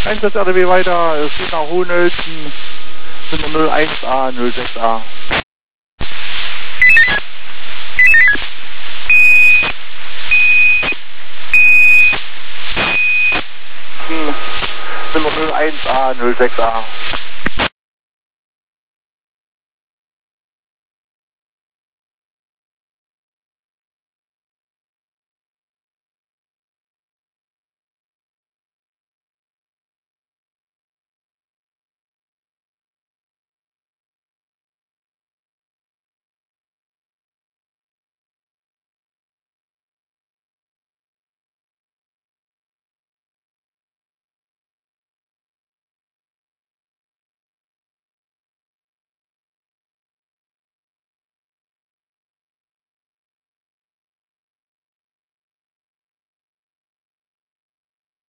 Einsatz RDW weiter, es geht nach Hohenölzen, Nummer 01A, 06A. Nummer 01A, 06A.